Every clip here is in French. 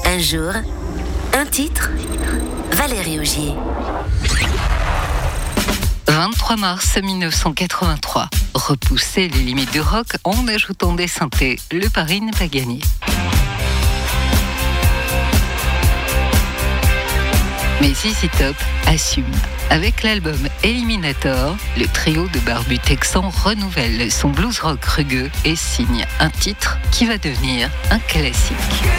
Un jour, un titre, Valérie Augier. 23 mars 1983. Repousser les limites du rock en ajoutant des synthés. Le pari n'est pas gagné. Mais ZZ Top assume. Avec l'album Eliminator, le trio de barbus texans renouvelle son blues rock rugueux et signe un titre qui va devenir un classique.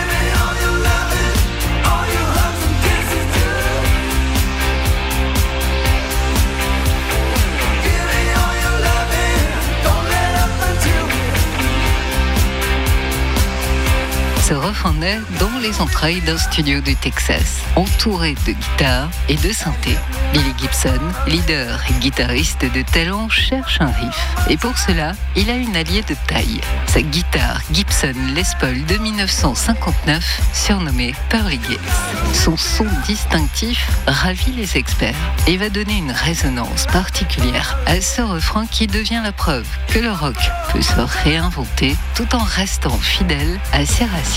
Ce refrain naît dans les entrailles d'un studio du Texas, entouré de guitares et de synthés. Billy Gibson, leader et guitariste de talent, cherche un riff. Et pour cela, il a une alliée de taille. Sa guitare Gibson Les Paul de 1959, surnommée Pearly Gates. Son son distinctif ravit les experts et va donner une résonance particulière à ce refrain qui devient la preuve que le rock peut se réinventer tout en restant fidèle à ses racines.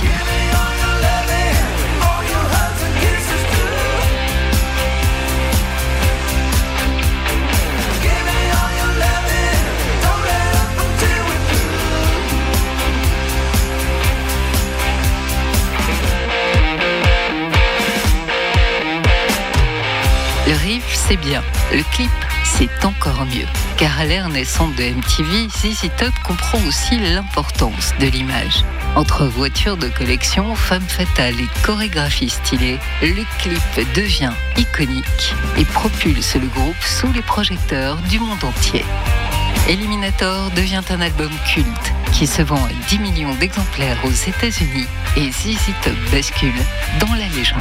Le riff, c'est bien. Le clip, c'est encore mieux. Car à l'ère naissante de MTV, ZZ Top comprend aussi l'importance de l'image. Entre voitures de collection, femmes fatales et chorégraphies stylées, le clip devient iconique et propulse le groupe sous les projecteurs du monde entier. Eliminator devient un album culte qui se vend à 10 millions d'exemplaires aux États-Unis et ZZ Top bascule dans la légende.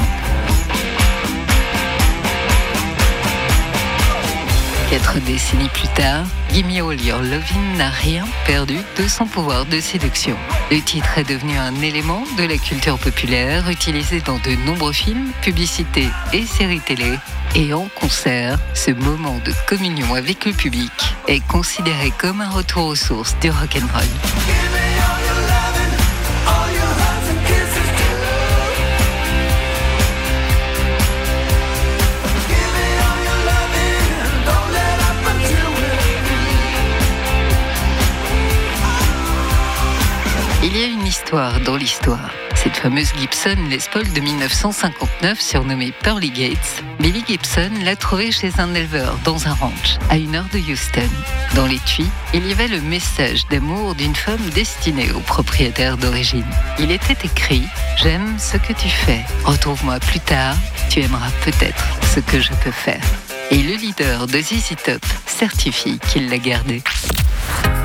4 décennies plus tard, Gimme All Your Lovin' n'a rien perdu de son pouvoir de séduction. Le titre est devenu un élément de la culture populaire, utilisé dans de nombreux films, publicités et séries télé. Et en concert, ce moment de communion avec le public est considéré comme un retour aux sources du rock'n'roll. Il y a une histoire dans l'histoire. Cette fameuse Gibson Les Paul de 1959, surnommée Pearly Gates, Billy Gibson l'a trouvée chez un éleveur dans un ranch, à 1 heure de Houston. Dans l'étui, il y avait le message d'amour d'une femme destinée au propriétaire d'origine. Il était écrit « J'aime ce que tu fais. Retrouve-moi plus tard, tu aimeras peut-être ce que je peux faire. » Et le leader de ZZ Top certifie qu'il l'a gardé.